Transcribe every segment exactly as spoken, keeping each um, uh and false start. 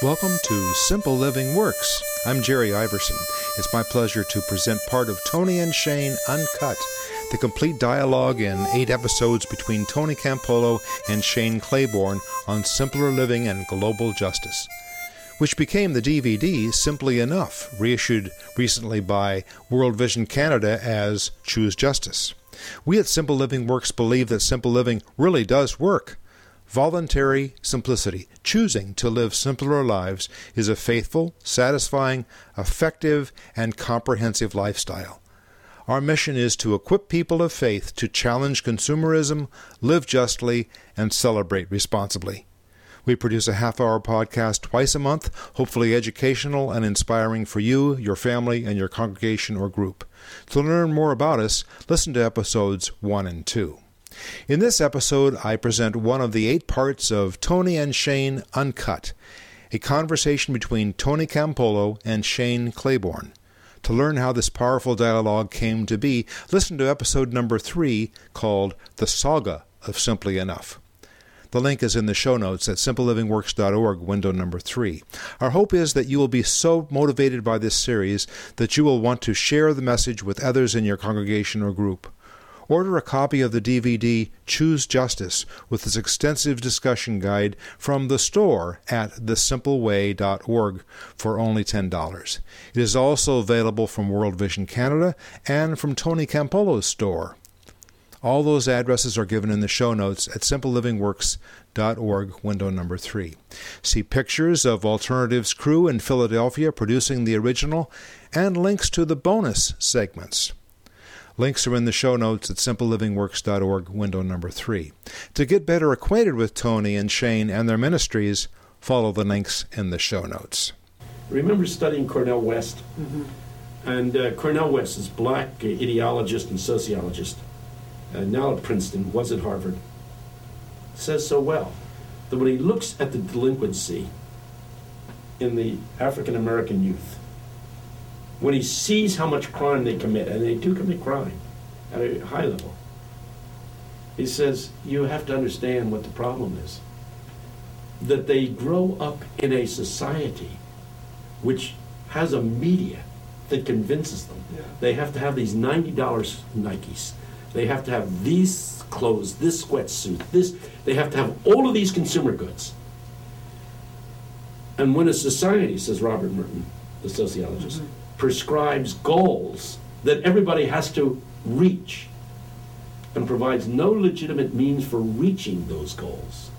Welcome to Simple Living Works. I'm Jerry Iverson. It's my pleasure to present part of Tony and Shane Uncut, the complete dialogue in eight episodes between Tony Campolo and Shane Claiborne on simpler living and global justice, which became the D V D Simply Enough, reissued recently by World Vision Canada as Choose Justice. We at Simple Living Works believe that simple living really does work. Voluntary simplicity, choosing to live simpler lives, is a faithful, satisfying, effective, and comprehensive lifestyle. Our mission is to equip people of faith to challenge consumerism, live justly, and celebrate responsibly. We produce a half-hour podcast twice a month, hopefully educational and inspiring for you, your family, and your congregation or group. To learn more about us, listen to episodes one and two. In this episode, I present one of the eight parts of Tony and Shane Uncut, a conversation between Tony Campolo and Shane Claiborne. To learn how this powerful dialogue came to be, listen to episode number three, called The Saga of Simply Enough. The link is in the show notes at simple living works dot org, window number three. Our hope is that you will be so motivated by this series that you will want to share the message with others in your congregation or group. Order a copy of the D V D Choose Justice with its extensive discussion guide from the store at the simple way dot org for only ten dollars. It is also available from World Vision Canada and from Tony Campolo's store. All those addresses are given in the show notes at simple living works dot org, window number three. See pictures of Alternatives crew in Philadelphia producing the original and links to the bonus segments. Links are in the show notes at simple living works dot org, window number three. To get better acquainted with Tony and Shane and their ministries, follow the links in the show notes. Remember studying Cornel West? Mm-hmm. And uh, Cornel West is black uh, ideologist and sociologist, uh, now at Princeton, was at Harvard. Says so well that when he looks at the delinquency in the African American youth, when he sees how much crime they commit, and they do commit crime at a high level, he says, you have to understand what the problem is. That they grow up in a society which has a media that convinces them. Yeah. They have to have these ninety dollars Nikes. They have to have these clothes, this sweatsuit, this. They have to have all of these consumer goods. And when a society, says Robert Merton, the sociologist, mm-hmm. prescribes goals that everybody has to reach and provides no legitimate means for reaching those goals,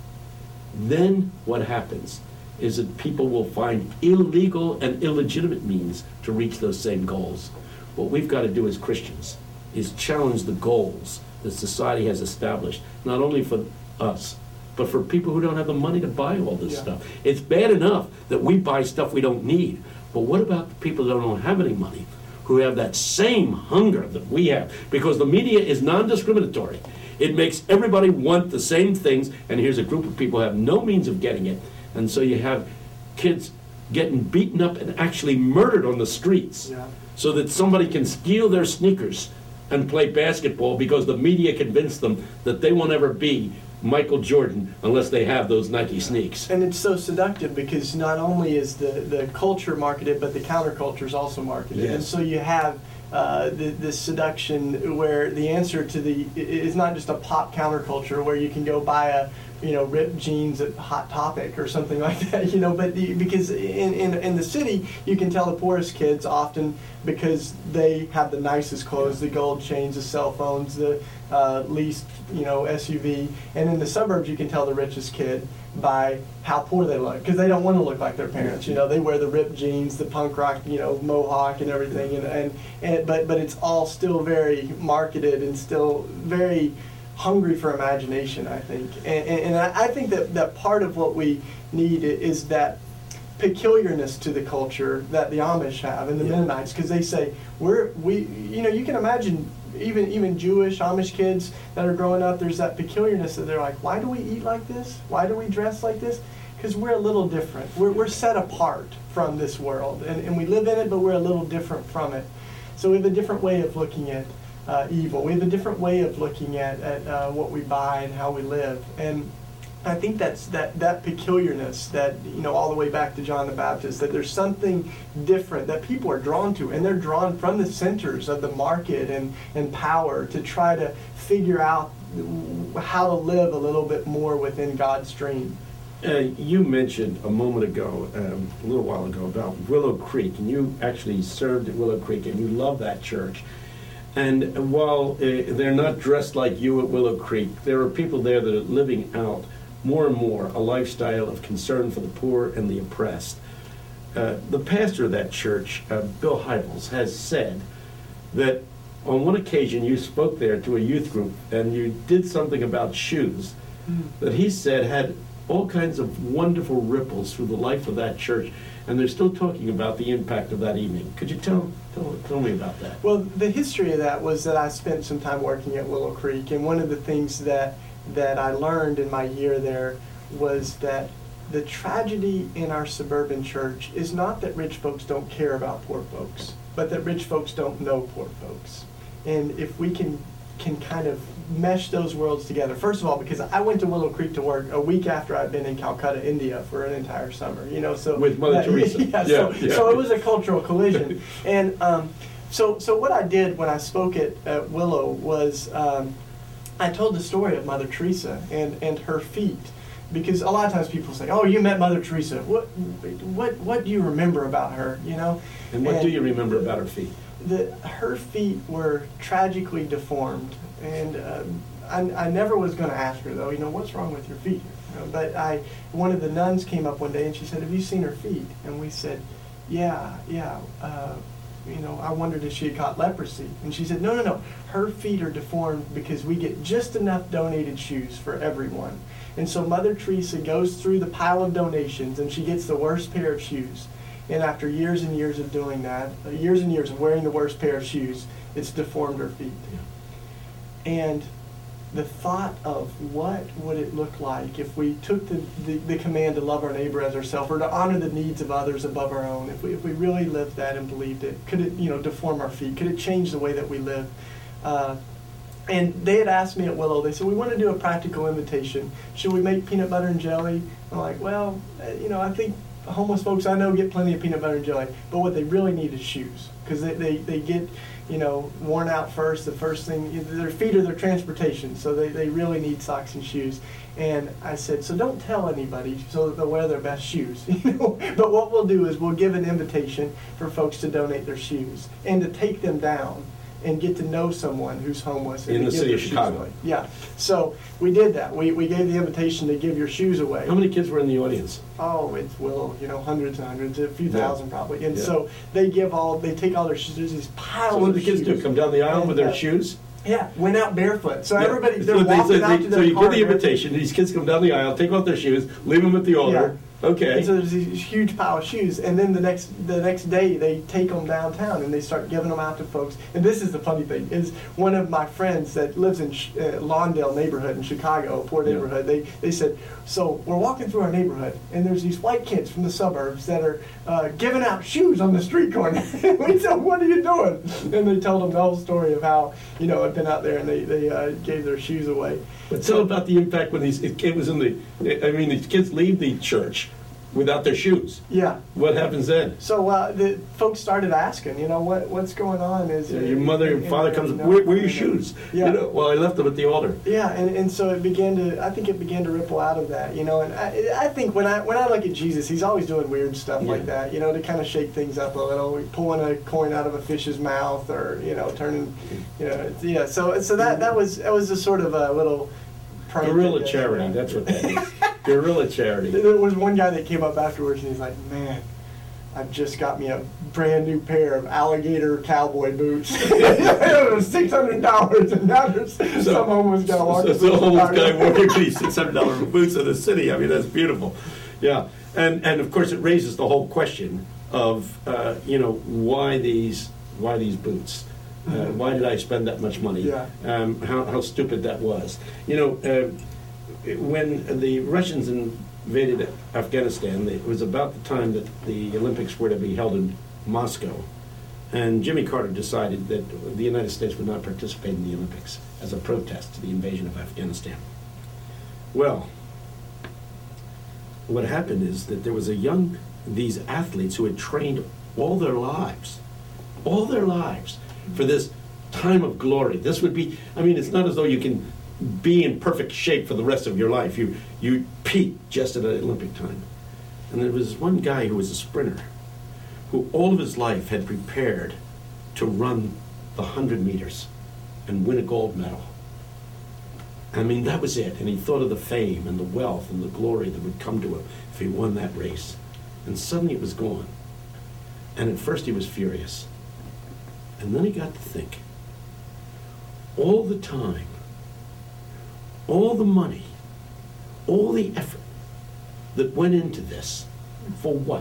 then what happens is that people will find illegal and illegitimate means to reach those same goals. What we've got to do as Christians is challenge the goals that society has established, not only for us, but for people who don't have the money to buy all this yeah. stuff. It's bad enough that we buy stuff we don't need. But what about the people that don't have any money, who have that same hunger that we have? Because the media is non-discriminatory. It makes everybody want the same things, and here's a group of people who have no means of getting it. And so you have kids getting beaten up and actually murdered on the streets yeah. so that somebody can steal their sneakers and play basketball because the media convinced them that they won't ever be Michael Jordan unless they have those Nike sneaks. And it's so seductive because not only is the, the culture marketed, but the counterculture is also marketed. Yes. And so you have uh, the, this seduction where the answer to the is not just a pop counterculture where you can go buy a you know ripped jeans at Hot Topic or something like that, you know. But the, because in, in in the city you can tell the poorest kids often because they have the nicest clothes, the gold chains, the cell phones, the uh, least you know S U V, and in the suburbs you can tell the richest kid by how poor they look because they don't want to look like their parents. You know, they wear the ripped jeans, the punk rock, you know, mohawk and everything, and and, and but but it's all still very marketed and still very hungry for imagination, I think. And, and, and I, I think that, that part of what we need is that peculiarness to the culture that the Amish have and the yeah. Mennonites, because they say, we're, we, you know, you can imagine even even Jewish, Amish kids that are growing up, there's that peculiarness that they're like, why do we eat like this? Why do we dress like this? Because we're a little different. We're, we're set apart from this world, and, and we live in it, but we're a little different from it. So we have a different way of looking at uh, evil. We have a different way of looking at, at uh, what we buy and how we live. And I think that's that, that peculiarness that, you know, all the way back to John the Baptist, that there's something different that people are drawn to, and they're drawn from the centers of the market and, and power to try to figure out how to live a little bit more within God's dream. Uh, you mentioned a moment ago, um, a little while ago, about Willow Creek, and you actually served at Willow Creek, and you love that church. And while uh, they're not dressed like you at Willow Creek, there are people there that are living out more and more a lifestyle of concern for the poor and the oppressed. Uh, the pastor of that church, uh, Bill Hybels, has said that on one occasion you spoke there to a youth group and you did something about shoes mm. that he said had all kinds of wonderful ripples through the life of that church, and they're still talking about the impact of that evening. Could you tell, tell, tell me about that? Well, the history of that was that I spent some time working at Willow Creek, and one of the things that that I learned in my year there was that the tragedy in our suburban church is not that rich folks don't care about poor folks, but that rich folks don't know poor folks. And if we can can kind of mesh those worlds together, first of all, because I went to Willow Creek to work a week after I'd been in Calcutta, India for an entire summer, you know, so with Mother that, Teresa. Yeah, yeah, so, yeah. so it was a cultural collision. And um, so so what I did when I spoke at, at Willow was um, I told the story of Mother Teresa and, and her feet, because a lot of times people say, "Oh, you met Mother Teresa. What what what do you remember about her?" You know. And what and do you remember about her feet? The her feet were tragically deformed, and um, I, I never was going to ask her though. You know, what's wrong with your feet? You know, but I one of the nuns came up one day and she said, "Have you seen her feet?" And we said, "Yeah, yeah." Uh, You know, I wondered if she had caught leprosy. And she said, no, no, no. Her feet are deformed because we get just enough donated shoes for everyone. And so Mother Teresa goes through the pile of donations and she gets the worst pair of shoes. And after years and years of doing that, uh, years and years of wearing the worst pair of shoes, it's deformed her feet. And the thought of what would it look like if we took the, the, the command to love our neighbor as ourselves, or to honor the needs of others above our own, if we, if we really lived that and believed it, could it, you know, deform our feet? Could it change the way that we live? Uh, and they had asked me at Willow, they said, we want to do a practical invitation. Should we make peanut butter and jelly? I'm like, well, you know, I think homeless folks I know get plenty of peanut butter and jelly, but what they really need is shoes, because they, they, they get, you know, worn out first. The first thing, their feet are their transportation, so they, they really need socks and shoes. And I said, so don't tell anybody so that they'll wear their best shoes. You know? But what we'll do is we'll give an invitation for folks to donate their shoes and to take them down and get to know someone who's homeless. And in to the give city their of shoes Chicago. away. Yeah. So we did that. We, we gave the invitation to give your shoes away. How many kids were in the audience? Oh, it will, you know, hundreds and hundreds, a few Yeah. thousand probably. And Yeah. so they give all, they take all their shoes, there's these piles So what of do the kids shoes. do? Come down the aisle And, with their uh, shoes? Yeah, went out barefoot. So Yeah. everybody, they're So they- walking so out they- to So their you car. give the invitation, these kids come down the aisle, take off their shoes, leave them at the altar. Okay. And so there's these huge pile of shoes, and then the next the next day they take them downtown and they start giving them out to folks. And this is the funny thing: is one of my friends that lives in Sh- uh, Lawndale neighborhood in Chicago, a poor Yeah. neighborhood. They they said, so we're walking through our neighborhood, and there's these white kids from the suburbs that are uh, giving out shoes on the street corner. We said, what are you doing? And they told them the whole story of how, you know, I'd been out there and they they uh, gave their shoes away. But tell about the impact when these it was in the. I mean, these kids leave the church without their shoes. Yeah. What happens then? So uh, the folks started asking, you know, what what's going on? Is Yeah, uh, your mother and and, father uh, comes. you know, Where, where are your and, uh, shoes? Yeah. You know, well, I left them at the altar. Yeah, and, and so it began to. I think it began to ripple out of that, you know. And I, I think when I when I look at Jesus, he's always doing weird stuff Yeah. like that, you know, to kind of shake things up a little, pulling a coin out of a fish's mouth, or you know, turning, you know, it's- yeah. So so that that was that was a sort of a little. prank Guerrilla that- charity. That's what that is. Guerrilla charity. There was one guy that came up afterwards and he's like, man, I've just got me a brand new pair of alligator cowboy boots. It was six hundred dollars, and now there's some homeless guy walking. So, so through the homeless park. guy walking these six hundred dollar boots in the city. I mean, that's beautiful. Yeah, and and of course it raises the whole question of uh, you know why these why these boots. Uh, why did I spend that much money? Yeah. Um, how, how stupid that was. You know, uh, when the Russians invaded Afghanistan, it was about the time that the Olympics were to be held in Moscow. And Jimmy Carter decided that the United States would not participate in the Olympics as a protest to the invasion of Afghanistan. Well, what happened is that there was a young, these athletes who had trained all their lives, all their lives for this time of glory. This would be, I mean, it's not as though you can be in perfect shape for the rest of your life. You, you peak just at an Olympic time. And there was one guy who was a sprinter who all of his life had prepared to run the one hundred meters and win a gold medal. I mean, that was it. And he thought of the fame and the wealth and the glory that would come to him if he won that race. And suddenly it was gone. And at first he was furious. And then he got to think, all the time, all the money, all the effort that went into this, for what?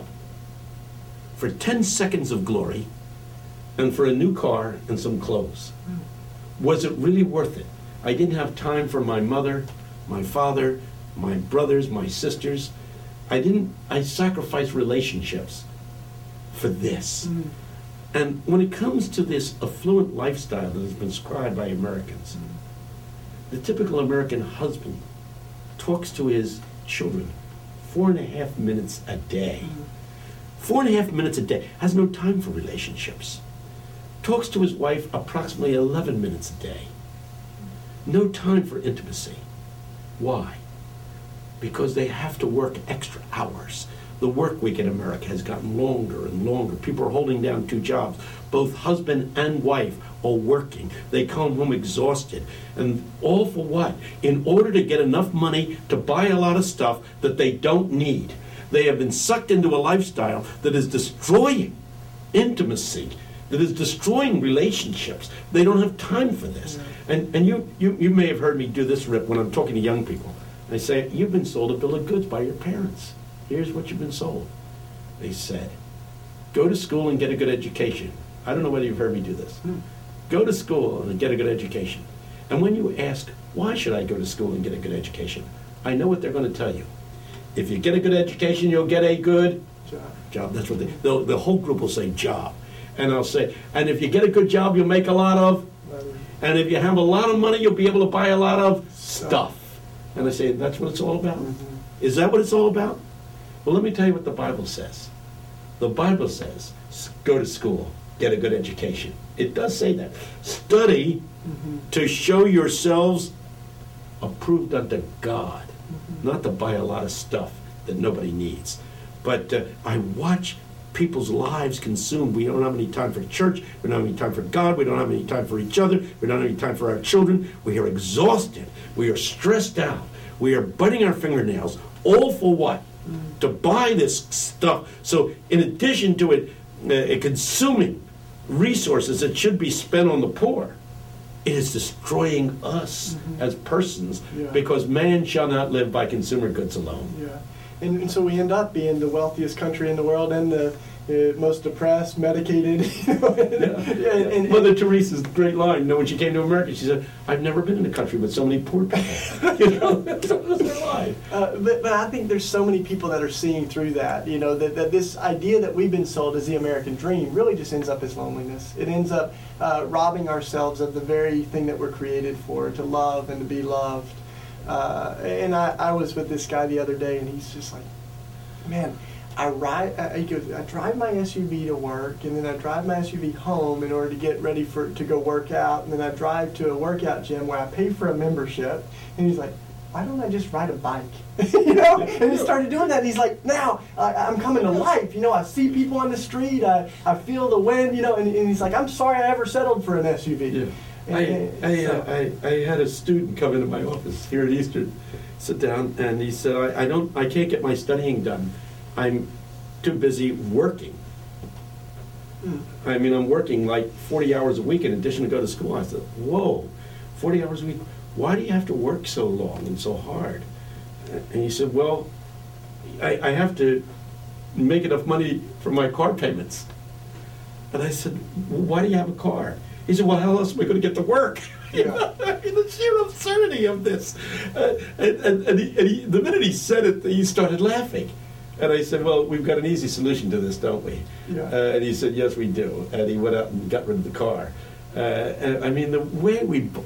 For ten seconds of glory and for a new car and some clothes. Was it really worth it? I didn't have time for my mother, my father, my brothers, my sisters. I didn't, I sacrificed relationships for this. Mm. And when it comes to this affluent lifestyle that has been described by Americans, mm. the typical American husband talks to his children four and a half minutes a day. Mm. Four and a half minutes a day, has no time for relationships. Talks to his wife approximately eleven minutes a day. No time for intimacy. Why? Because they have to work extra hours. The work week in America has gotten longer and longer. People are holding down two jobs. Both husband and wife are working. They come home exhausted. And all for what? In order to get enough money to buy a lot of stuff that they don't need. They have been sucked into a lifestyle that is destroying intimacy, that is destroying relationships. They don't have time for this. And and you, you, you may have heard me do this, Rip, when I'm talking to young people. I say, you've been sold a bill of goods by your parents. Here's what you've been sold. They said, go to school and get a good education. I don't know whether you've heard me do this. Hmm. Go to school and get a good education. And when you ask, why should I go to school and get a good education? I know what they're going to tell you. If you get a good education, you'll get a good job. job. That's what they, the, the whole group will say job. And I'll say, and if you get a good job, you'll make a lot of, and if you have a lot of money, you'll be able to buy a lot of stuff. And I say, that's what it's all about? Mm-hmm. Is that what it's all about? Well, let me tell you what the Bible says. The Bible says, go to school, get a good education. It does say that. Study mm-hmm. to show yourselves approved unto God, mm-hmm. not to buy a lot of stuff that nobody needs. But uh, I watch people's lives consumed. We don't have any time for church. We don't have any time for God. We don't have any time for each other. We don't have any time for our children. We are exhausted. We are stressed out. We are biting our fingernails. All for what? Mm. To buy this stuff. So in addition to it uh, consuming resources that should be spent on the poor, it is destroying us mm-hmm. as persons yeah. because man shall not live by consumer goods alone. Yeah. And, and so we end up being the wealthiest country in the world and the uh, most depressed, medicated. You know? yeah. yeah. And, and, Mother Teresa's great line, you know, when she came to America, she said, I've never been in a country with so many poor people. You know, that was her line. Uh, but, but I think there's so many people that are seeing through that, you know, that, that this idea that we've been sold as the American dream really just ends up as loneliness. It ends up uh, robbing ourselves of the very thing that we're created for, to love and to be loved. Uh, and I, I was with this guy the other day, and he's just like, man, I ride, I, he goes, I drive my S U V to work, and then I drive my S U V home in order to get ready for to go work out, and then I drive to a workout gym where I pay for a membership. And he's like, why don't I just ride a bike? You know? And he started doing that, and he's like, now I, I'm coming to life. You know, I see people on the street, I, I feel the wind, you know, and, and he's like, I'm sorry I ever settled for an S U V. Yeah. I, I, uh, I, I had a student come into my office here at Eastern, sit down, and he said, I, I don't, I can't get my studying done. I'm too busy working. Mm. I mean, I'm working like forty hours a week in addition to go to school. I said, whoa, forty hours a week? Why do you have to work so long and so hard? And he said, well, I, I have to make enough money for my car payments. And I said, well, why do you have a car? He said, well, how else am I going to get to work? Yeah. You know, I mean, the sheer absurdity of this. Uh, and and, and, he, and he, the minute he said it, he started laughing. And I said, well, we've got an easy solution to this, don't we? Yeah. Uh, and he said, yes, we do. And he went out and got rid of the car. Uh, and, I mean, the way we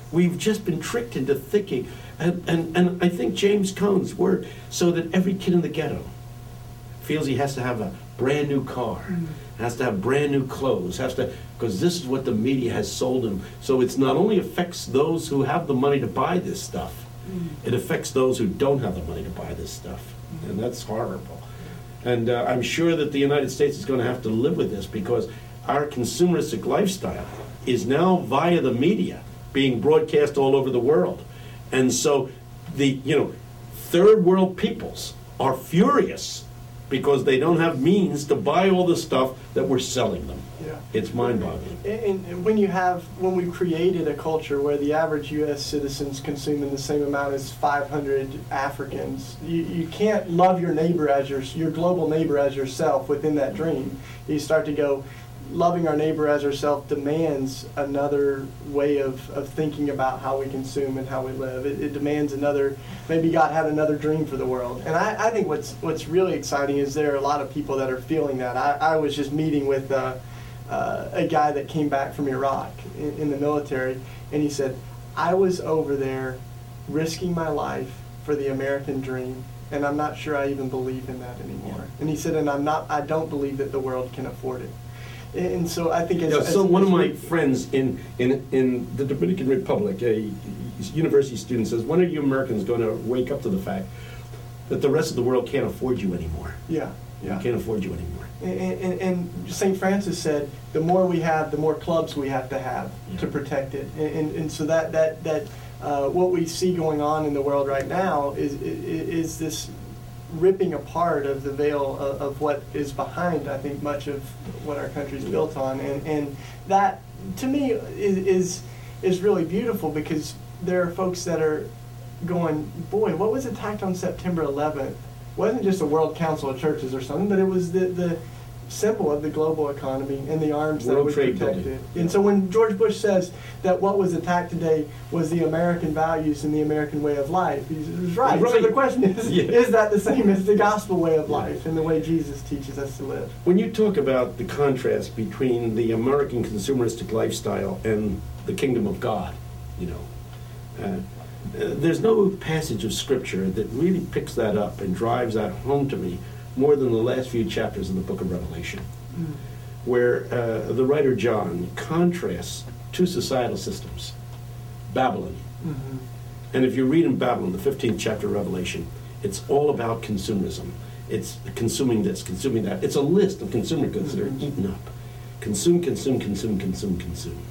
We've just been tricked into thinking, and, and, and I think James Cone's word, so that every kid in the ghetto feels he has to have a brand new car, mm. has to have brand new clothes, has to, because this is what the media has sold him. So it's not only affects those who have the money to buy this stuff, mm. it affects those who don't have the money to buy this stuff, mm. and that's horrible. And uh, I'm sure that the United States is going to have to live with this, because our consumeristic lifestyle is now via the media being broadcast all over the world. And so the, you know, third world peoples are furious because they don't have means to buy all the stuff that we're selling them. Yeah. It's mind-boggling. And, and when you have, when we created a culture where the average U S citizen's consuming the same amount as five hundred Africans, you, you can't love your neighbor as your, your global neighbor as yourself within that dream. You start to go, loving our neighbor as ourselves demands another way of, of thinking about how we consume and how we live. It, it demands another, maybe God had another dream for the world. And I, I think what's what's really exciting is there are a lot of people that are feeling that. I, I was just meeting with uh, uh, a guy that came back from Iraq in, in the military, and he said, I was over there risking my life for the American dream, and I'm not sure I even believe in that anymore. Yeah. And he said, and I'm not, I don't believe that the world can afford it. And so I think it's... Yeah, so one of my friends in, in, in the Dominican Republic, a university student, says, when are you Americans going to wake up to the fact that the rest of the world can't afford you anymore? Yeah, yeah. Can't afford you anymore. And, and, and Saint Francis said, the more we have, the more clubs we have to have yeah. to protect it. And, and, and so that, that, that uh, what we see going on in the world right now is, is, is this ripping apart of the veil of, of what is behind, I think, much of what our country is built on, and and that to me is, is is really beautiful, because there are folks that are going, boy, what was attacked on September eleventh? It wasn't just a World Council of Churches or something, but it was the the symbol of the global economy and the arms World that we Trade protected. Building. And so when George Bush says that what was attacked today was the American values and the American way of life, he's, he's right. right. So the question is, yeah. is that the same as the gospel way of life and the way Jesus teaches us to live? When you talk about the contrast between the American consumeristic lifestyle and the kingdom of God, you know, uh, uh, there's no passage of Scripture that really picks that up and drives that home to me more than the last few chapters of the book of Revelation, mm. where uh, the writer John contrasts two societal systems, Babylon. Mm-hmm. And if you read in Babylon, the fifteenth chapter of Revelation, it's all about consumerism. It's consuming this, consuming that. It's a list of consumer goods mm-hmm. that are eaten up. Consume, consume, consume, consume, consume.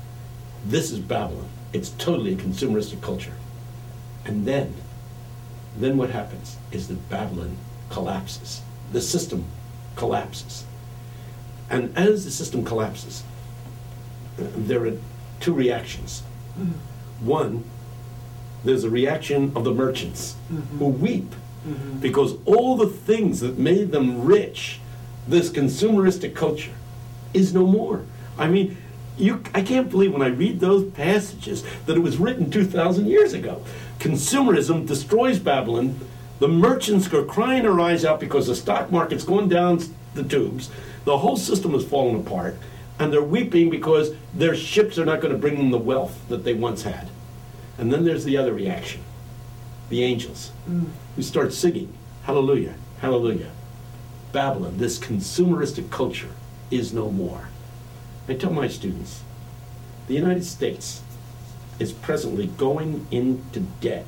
This is Babylon. It's totally a consumeristic culture. And then, then what happens is that Babylon collapses. The system collapses. And as the system collapses, uh, there are two reactions. Mm-hmm. One, there's a reaction of the merchants mm-hmm. who weep mm-hmm. because all the things that made them rich, this consumeristic culture, is no more. I mean, you, I can't believe when I read those passages that it was written two thousand years ago. Consumerism destroys Babylon. The merchants are crying their eyes out because the stock market's going down the tubes. The whole system is falling apart. And they're weeping because their ships are not going to bring them the wealth that they once had. And then there's the other reaction. The angels, mm. who start singing, hallelujah, hallelujah. Babylon, this consumeristic culture, is no more. I tell my students, the United States is presently going into debt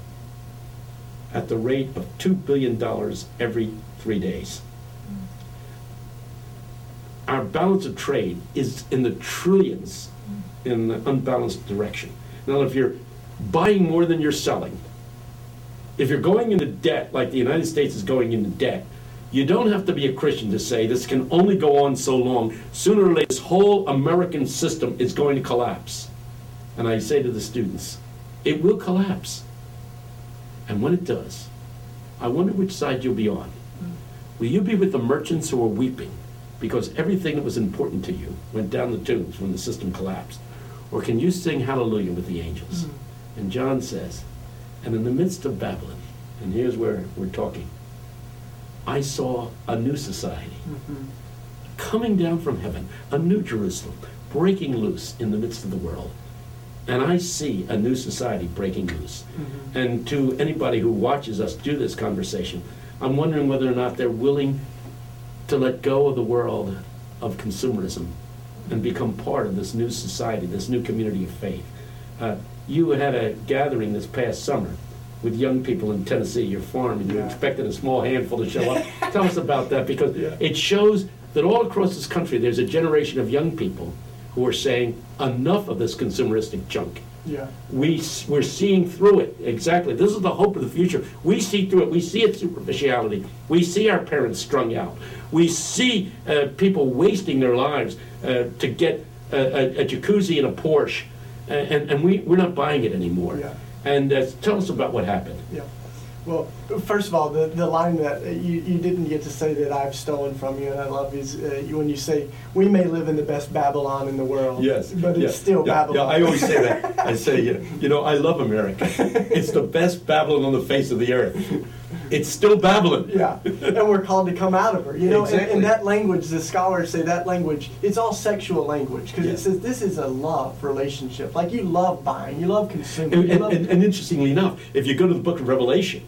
at the rate of two billion dollars every three days. Our balance of trade is in the trillions in the unbalanced direction. Now, if you're buying more than you're selling, if you're going into debt like the United States is going into debt, you don't have to be a Christian to say this can only go on so long. Sooner or later, this whole American system is going to collapse. And I say to the students, it will collapse. And when it does, I wonder which side you'll be on. Will you be with the merchants who are weeping because everything that was important to you went down the tubes when the system collapsed? Or can you sing hallelujah with the angels? Mm-hmm. And John says, and in the midst of Babylon, and here's where we're talking, I saw a new society mm-hmm. coming down from heaven, a new Jerusalem, breaking loose in the midst of the world. And I see a new society breaking loose. Mm-hmm. And to anybody who watches us do this conversation, I'm wondering whether or not they're willing to let go of the world of consumerism and become part of this new society, this new community of faith. Uh, you had a gathering this past summer with young people in Tennessee, your farm, and you Yeah. expected a small handful to show up. Tell us about that, because Yeah. it shows that all across this country there's a generation of young people who are saying, enough of this consumeristic junk. Yeah. We, we're seeing through it. Exactly. This is the hope of the future. We see through it. We see its superficiality. We see our parents strung out. We see uh, people wasting their lives uh, to get a, a, a jacuzzi and a Porsche, uh, and, and we, we're not buying it anymore. Yeah. And uh, tell us about what happened. Yeah. Well, first of all, the, the line that you, you didn't get to say that I've stolen from you and I love is uh, when you say, we may live in the best Babylon in the world, Yes, but yeah, it's still yeah, Babylon. Yeah, I always say that. I say, you you know, I love America. It's the best Babylon on the face of the earth. It's still Babylon. Yeah, and we're called to come out of her. You know, and, Exactly. and that language, the scholars say that language, it's all sexual language because Yeah. it says this is a love relationship. Like you love buying, you love consuming. And, you and, love, and, and interestingly enough, if you go to the book of Revelation,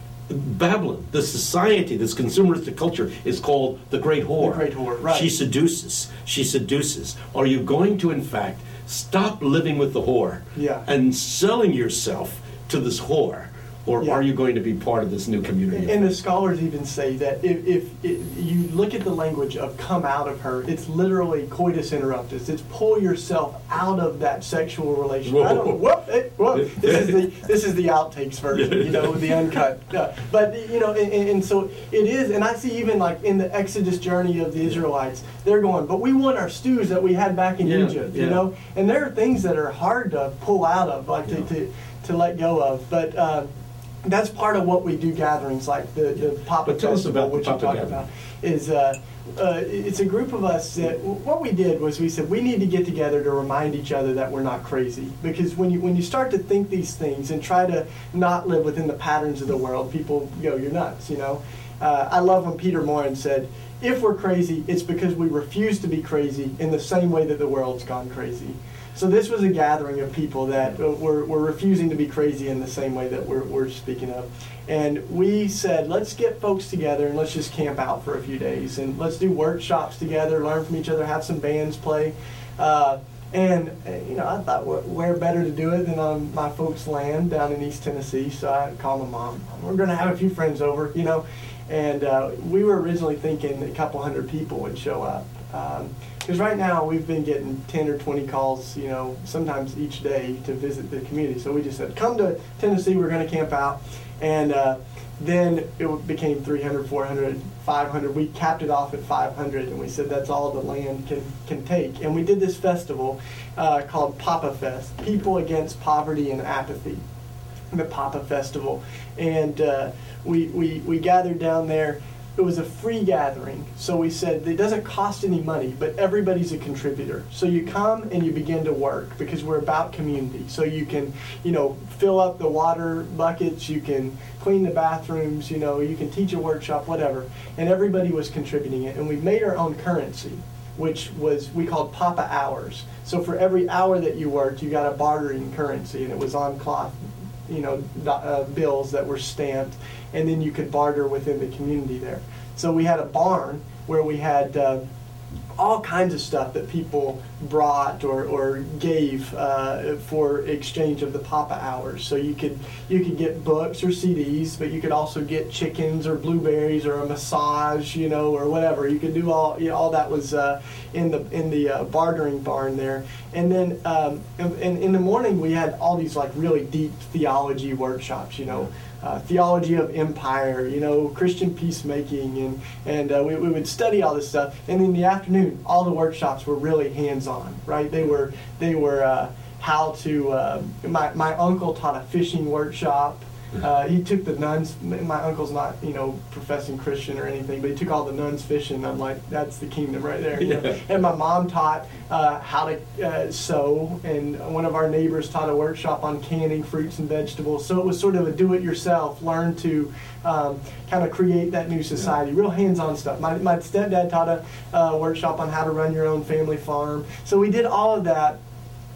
Babylon, the society, this consumeristic culture, is called the Great Whore. The Great Whore, right. She seduces. She seduces. Are you going to, in fact, stop living with the whore Yeah. and selling yourself to this whore? Or Yeah. are you going to be part of this new community? And the scholars even say that if, if, if you look at the language of come out of her, it's literally coitus interruptus. It's pull yourself out of that sexual relationship. I don't know. Whoop, eh, whoop. This is the this is the outtakes version, you know, the uncut. Uh, but you know, and, and so it is. And I see even like in the Exodus journey of the Israelites, they're going, but we want our stews that we had back in Yeah, Egypt, yeah. you know. And there are things that are hard to pull out of, like Yeah. to, to to let go of, but. Um, That's part of what we do gatherings like the, the Papa But tell us Festival, about the which Papa you talked Gathering. about, is uh, uh, it's a group of us that what we did was we said we need to get together to remind each other that we're not crazy, because when you when you start to think these things and try to not live within the patterns of the world, people go, you're nuts, you know. Uh, I love when Peter Morin said, if we're crazy, it's because we refuse to be crazy in the same way that the world's gone crazy. So this was a gathering of people that uh, were, were refusing to be crazy in the same way that we're, we're speaking of. And we said, let's get folks together and let's just camp out for a few days. And let's do workshops together, learn from each other, have some bands play. Uh, and, uh, you know, I thought, wh- where better to do it than on my folks' land down in East Tennessee. So I called my mom. We're going to have a few friends over, you know. And uh, we were originally thinking a couple hundred people would show up. Um, Because right now we've been getting ten or twenty calls, you know, sometimes each day to visit the community. So we just said, come to Tennessee, we're going to camp out. And uh, then it became three hundred, four hundred, five hundred. We capped it off at five hundred, and we said that's all the land can, can take. And we did this festival uh, called Papa Fest, People Against Poverty and Apathy, the Papa Festival. And uh, we, we, we gathered down there. It was a free gathering, so we said it doesn't cost any money, but everybody's a contributor. So you come and you begin to work because we're about community. So you can, you know, fill up the water buckets, you can clean the bathrooms, you know, you can teach a workshop, whatever. And everybody was contributing it, and we made our own currency, which was we called Papa Hours. So for every hour that you worked, you got a bartering currency, and it was on cloth, you know, uh, bills that were stamped, and then you could barter within the community there. So we had a barn where we had uh, all kinds of stuff that people brought or, or gave uh, for exchange of the Papa Hours. So you could you could get books or C Ds, but you could also get chickens or blueberries or a massage, you know, or whatever. You could do all you know, all that was uh, in the in the uh, bartering barn there. And then um, in, in the morning we had all these like really deep theology workshops, you know. Uh, theology of empire, you know, Christian peacemaking, and and uh, we, we would study all this stuff. And in the afternoon, all the workshops were really hands-on, right? They were they were uh, how to. Uh, my my uncle taught a fishing workshop. Uh, he took the nuns. My uncle's not, you know, professing Christian or anything, but he took all the nuns fishing. I'm like, that's the kingdom right there. You know? Yeah. And my mom taught uh, how to uh, sew, and one of our neighbors taught a workshop on canning fruits and vegetables. So it was sort of a do-it-yourself, learn to um, kind of create that new society, real hands-on stuff. My, my stepdad taught a uh, workshop on how to run your own family farm. So we did all of that.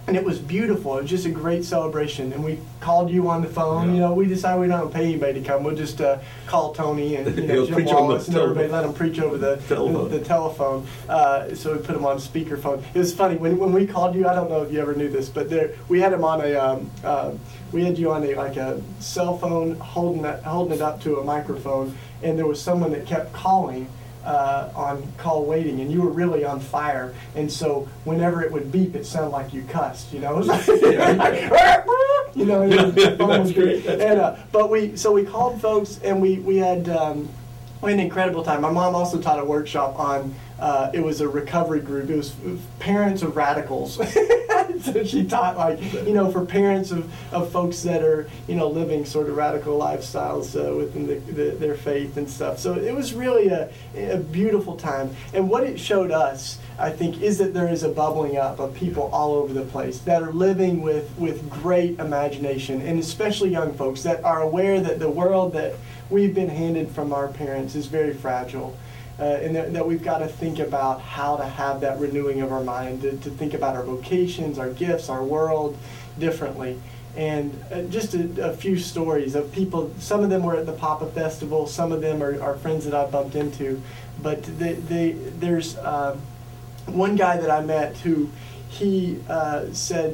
And it was beautiful. It was just a great celebration. And we called you on the phone. Yeah. You know, we decided we don't pay anybody to come. We'll just uh, call Tony and you know, He'll Jim preach on the Wallace and everybody. tele- Let them preach over the telephone. the, the telephone. Uh, so we put him on speakerphone. It was funny when when we called you. I don't know if you ever knew this, but there we had him on a. Um, uh, we had you on a like a cell phone holding it, holding it up to a microphone, and there was someone that kept calling. Uh, on call waiting, and you were really on fire, and so whenever it would beep, it sounded like you cussed, you know. It was like, you know, and the phone That's was great. beep. That's and uh, but we so we called folks, and we we had um, we had an incredible time. My mom also taught a workshop on. Uh, it was a recovery group. It was parents of radicals. So she taught, like, you know, for parents of, of folks that are, you know, living sort of radical lifestyles uh, within the, the, their faith and stuff. So it was really a, a beautiful time. And what it showed us, I think, is that there is a bubbling up of people all over the place that are living with, with great imagination, and especially young folks that are aware that the world that we've been handed from our parents is very fragile. Uh, and that, that we've got to think about how to have that renewing of our mind, to, to think about our vocations, our gifts, our world differently. And uh, just a, a few stories of people, some of them were at the Papa Festival, some of them are, are friends that I bumped into. But they, they, there's uh, one guy that I met who he uh, said,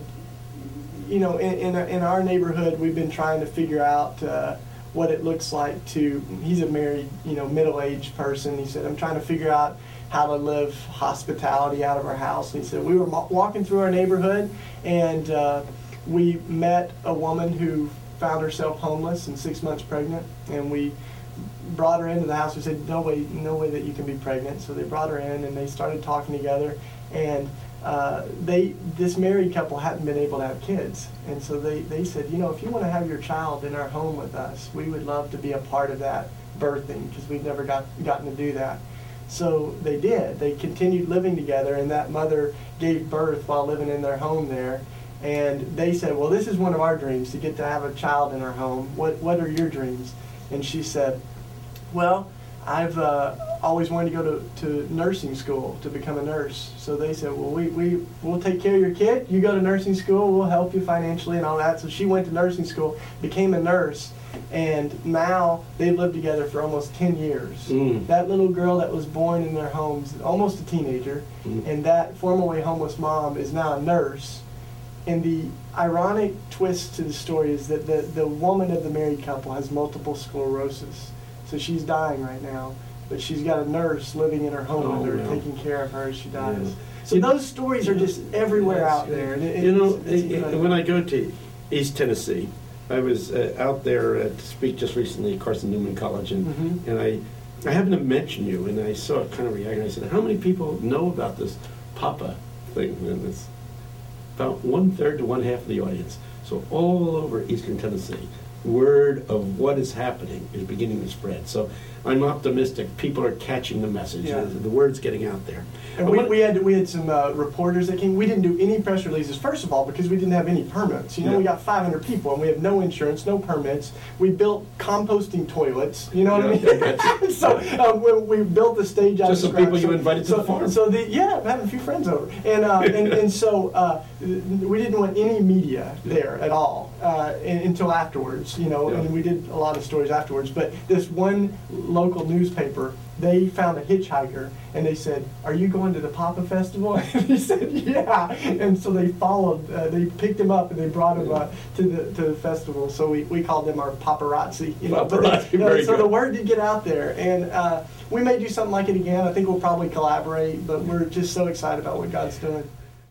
you know, in, in, in our neighborhood, we've been trying to figure out uh, what it looks like to, he's a married, you know, middle-aged person. He said, I'm trying to figure out how to live hospitality out of our house. And he said, we were walking through our neighborhood, and uh, we met a woman who found herself homeless and six months pregnant, and we brought her into the house. We said, no way, no way that you can be pregnant. So they brought her in, and they started talking together, and Uh, they this married couple hadn't been able to have kids, and so they, they said, you know, if you want to have your child in our home with us, we would love to be a part of that birthing, because we've never got gotten to do that. So they did. They continued living together, and that mother gave birth while living in their home there. And they said, well, this is one of our dreams, to get to have a child in our home. What what are your dreams? And she said, well, I've uh, always wanted to go to, to nursing school to become a nurse. So they said, well, we, we, we'll take care of your kid. You go to nursing school, we'll help you financially and all that. So she went to nursing school, became a nurse, and now they've lived together for almost ten years. Mm. That little girl that was born in their homes, almost a teenager, Mm. and that formerly homeless mom is now a nurse. And the ironic twist to the story is that the, the woman of the married couple has multiple sclerosis. So she's dying right now, but she's got a nurse living in her home Oh, with her, wow. taking care of her as she dies. Yeah. So You- those stories are just everywhere Yes, out yeah. there. And it, You know, it's, it's i- i- incredible. when I go to East Tennessee, I was uh, out there uh, to speak just recently at Carson Newman College, and Mhm. and I I happened to mention you, and I saw it kind of react. I said, how many people know about this Papa thing? And it's about one third to one half of the audience. So all over Eastern Tennessee, word of what is happening is beginning to spread. So I'm optimistic. People are catching the message. Yeah. The, the word's getting out there. And I we, wanna- we had we had some uh, reporters that came. We didn't do any press releases, first of all, because we didn't have any permits. You know, Yeah. we got five hundred people, and we have no insurance, no permits. We built composting toilets. You know what Yeah, I mean? I got you. So uh, we, we built the stage out Just of some scratch. people you So- invited to so, the farm. So the yeah, I'm having a few friends over, and uh, and, and so uh, we didn't want any media there at all uh, in, until afterwards. You know, Yeah. and we did a lot of stories afterwards. But this one local newspaper, they found a hitchhiker, and they said, "Are you going to the Papa Festival?" And he said, "Yeah." And so they followed. Uh, they picked him up and they brought him uh, to the to the festival. So we, we called them our paparazzi. You know, but Paparazzi, they, uh, very so good. the word did get out there, and uh, we may do something like it again. I think we'll probably collaborate, but we're just so excited about what God's doing.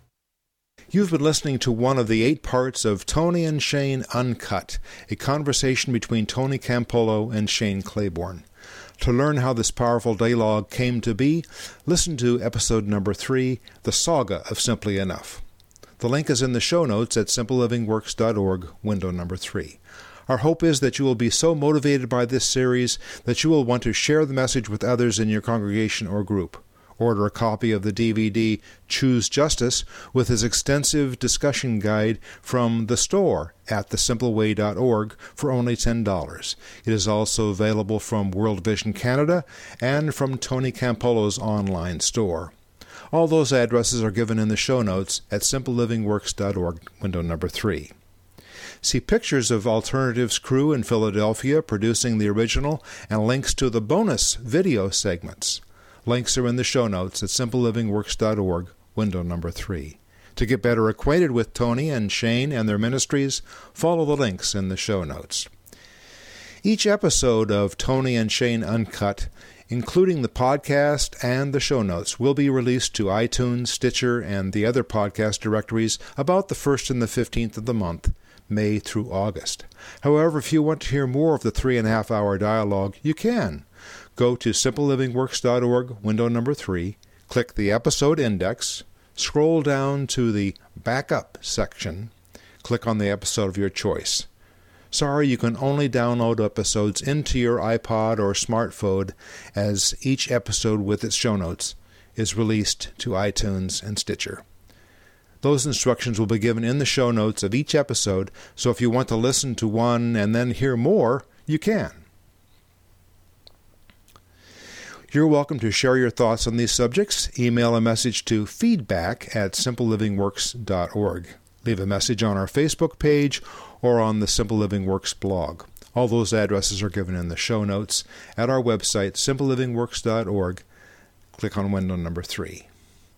You've been listening to one of the eight parts of Tony and Shane Uncut, a conversation between Tony Campolo and Shane Claiborne. To learn how this powerful dialogue came to be, listen to episode number three, The Saga of Simply Enough. The link is in the show notes at simple living works dot org, window number three. Our hope is that you will be so motivated by this series that you will want to share the message with others in your congregation or group. Order a copy of the D V D Choose Justice with his extensive discussion guide from the store at the simple way dot org for only ten dollars. It is also available from World Vision Canada and from Tony Campolo's online store. All those addresses are given in the show notes at simple living works dot org, window number three. See pictures of Alternatives crew in Philadelphia producing the original and links to the bonus video segments. Links are in the show notes at simple living works dot org, window number three. To get better acquainted with Tony and Shane and their ministries, follow the links in the show notes. Each episode of Tony and Shane Uncut, including the podcast and the show notes, will be released to iTunes, Stitcher, and the other podcast directories about the first and the fifteenth of the month, May through August. However, if you want to hear more of the three and a half hour dialogue, you can. Go to simple living works dot org, window number three, click the episode index, scroll down to the Backup section, click on the episode of your choice. Sorry, you can only download episodes into your iPod or smartphone, as each episode with its show notes is released to iTunes and Stitcher. Those instructions will be given in the show notes of each episode, so if you want to listen to one and then hear more, you can. You're welcome to share your thoughts on these subjects. Email a message to feedback at simple living works dot org. Leave a message on our Facebook page or on the Simple Living Works blog. All those addresses are given in the show notes at our website, simple living works dot org. Click on window number three.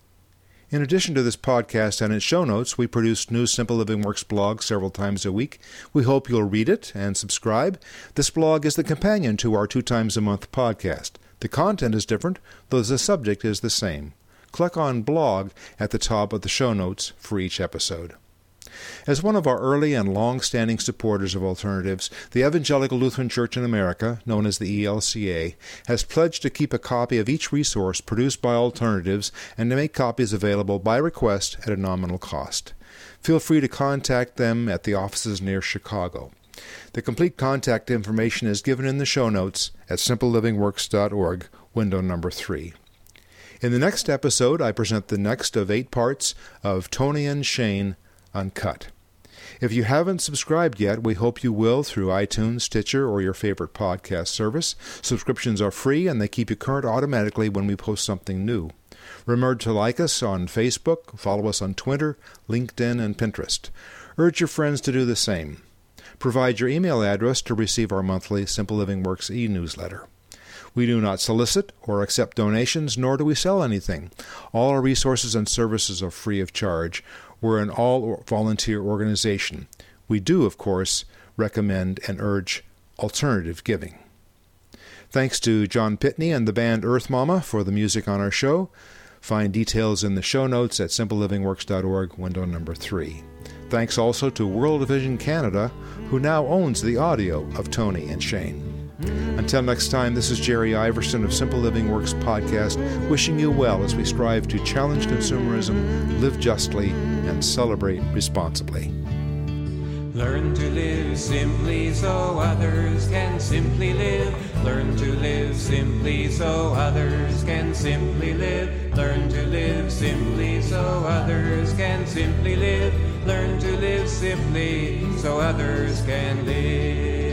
In addition to this podcast and its show notes, we produce new Simple Living Works blog several times a week. We hope you'll read it and subscribe. This blog is the companion to our two times a month podcast. The content is different, though the subject is the same. Click on blog at the top of the show notes for each episode. As one of our early and long-standing supporters of alternatives, the Evangelical Lutheran Church in America, known as the E L C A, has pledged to keep a copy of each resource produced by alternatives and to make copies available by request at a nominal cost. Feel free to contact them at the offices near Chicago. The complete contact information is given in the show notes at simple living works dot org, window number three. In the next episode, I present the next of eight parts of Tony and Shane Uncut. If you haven't subscribed yet, we hope you will through iTunes, Stitcher, or your favorite podcast service. Subscriptions are free and they keep you current automatically when we post something new. Remember to like us on Facebook, follow us on Twitter, LinkedIn, and Pinterest. Urge your friends to do the same. Provide your email address to receive our monthly Simple Living Works e-newsletter. We do not solicit or accept donations, nor do we sell anything. All our resources and services are free of charge. We're an all-volunteer organization. We do, of course, recommend and urge alternative giving. Thanks to John Pitney and the band Earth Mama for the music on our show. Find details in the show notes at simple living works dot org, window number three. Thanks also to World Vision Canada, who now owns the audio of Tony and Shane. Until next time, this is Jerry Iverson of Simple Living Works Podcast, wishing you well as we strive to challenge consumerism, live justly, and celebrate responsibly. Learn to live simply so others can simply live. Learn to live simply so others can simply live. Learn to live simply so others can simply live. Learn to live simply so others can live.